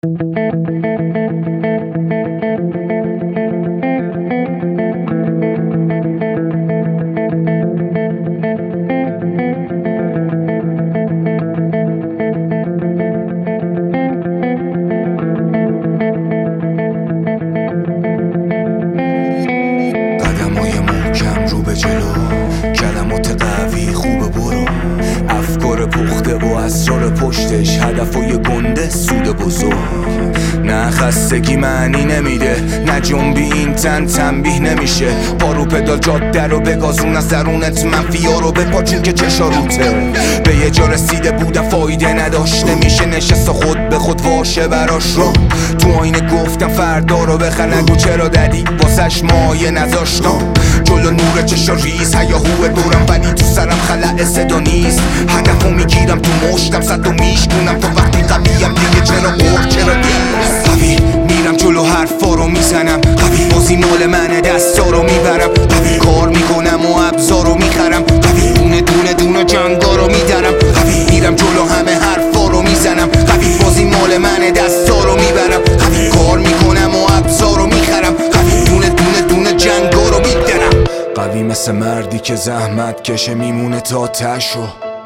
قدمای محکم رو به جلو، کلمات قوی خوبه برو، افکار پخته و اسرار پشتش، هدفای گنده سود بزرگ. نه خستگی معنی نمیده، نه جنبی این تن تنبیه نمیشه. پارو پدال جاده رو بگازون، از درونت منفیا رو بپا چون که چشا روته. به یه جا رسیده بودم فایده نداشت، نمیشه نشست و خود به خود واشه براش رو. تو آینه گفتم فردا رو بخر، نگو چرا ددی واسش مایه نذاشتم. جلو نور چشا ریز هیاهوه دورم، ولی تو سرم خلع صدا نیست. هدفو میگیرم تو مشتم، صد و میشکنم تا وقتی قویم دیگه چرا قرق چرا نیست. قوی میرم جلو حرفا رو میزنم، قوی بازی مال منه دستا رو میبرم، قوی کار میکنم و ابزار رو میخرم، قوی دونه دونه دونه جنگا رو میدرم، قوی میرم جلو همه حرفا رو میزنم، قوی بازی مال منه دستا رو میبرم، قوی کار میکنم و ابزار رو میخرم، قوی دونه دونه دونه جنگا رو میدرم. قوی مثل مردی که زحمت کشه میمونه تا تشو،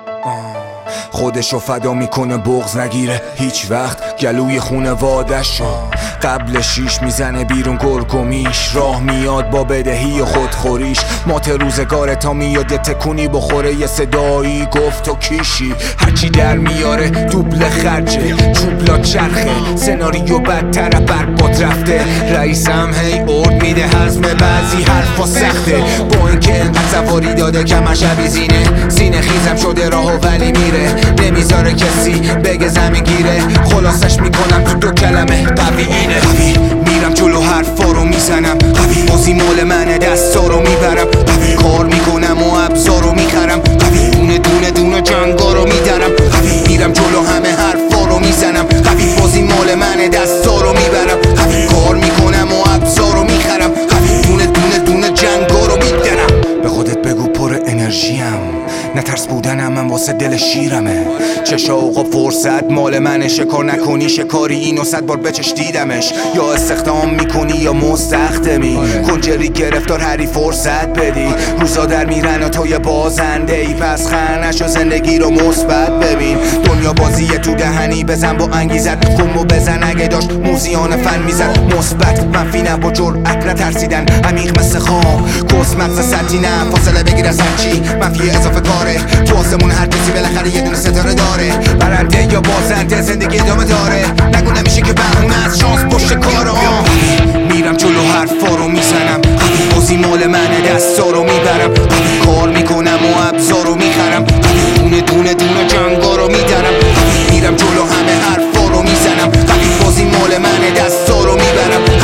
خودشو فدا میکنه بغض نگیره هیچ وقت گلوی خونواده‌شو. قبل شیش میزنه بیرون گرگومیش، راه میاد با بدهی و خودخوریش. مات روزگاره تا میاد یه تکونی بخوره، یه صدایی گفت و کیشی. هرچی در میاره دوبل خرجه، چوبلا چرخه، سناریو بدتر برباد رفته. رئیسم هی ارد میده حزم بعضی حرفا سخته، با اینکه انقدر سواری داده کمش عبیزینه. سینه خیزم شده راهو ولی میره، نمیذاره کسی بگه زمین گیره. خلاصش میکنم تو دو کلمه، قوی اینه. قوی میرم جلو حرفا رو میزنم، قوی بازی مال منه دستا رو میبرم، قوی کار میکنم و ابزار رو میخرم، قوی دونه دونه دونه جنگا رو میدرم، قوی میرم جلو همه حرفا رو میزنم، قوی بازی مال منه دستا رو میبرم، قوی کار میکنم و ابزار رو میخرم، قوی دونه دونه دونه جنگا رو میدرم. به خودت بگو پر انرژیم، نترس بودنم من واسه دل شیرمه. چشا آقا فرصت مال منه، شکار نکنی شکاری اینو 100 بار بچش دیدمش. یا استخدام میکنی یا مستخدمی، کنجری گرفتار هری فرصت بدی. روزا در میرن و تو یه بازنده ای، پس خنش و زندگی رو مثبت ببین. دنیا بازیه تو دهنی، بزن با انگیزت، گمو بزن اگه داشت موزیان فن میزد. مثبت منفی نه با جرأت نترسیدن، عمیق مثل خواب کس مغز سطحی نه. فاصله بگیر از هرچی منفی اضافه کاره، تو آسمون هر کسی بالاخره یه دونه ستاره داره. برنده یا بازنده زندگی ادامه داره، نگو نمیشه که بهونه از شانس پشت کاره. میرم جلو حرفا رو میزنم، بازی مال منه دستا رو میبرم، کار میکنم و ابزار رو میخرم، دونه دونه دونه جنگا رو میدرم، میرم جلو همه حرفا رو میزنم، بازی مال منه دستا رو میبرم،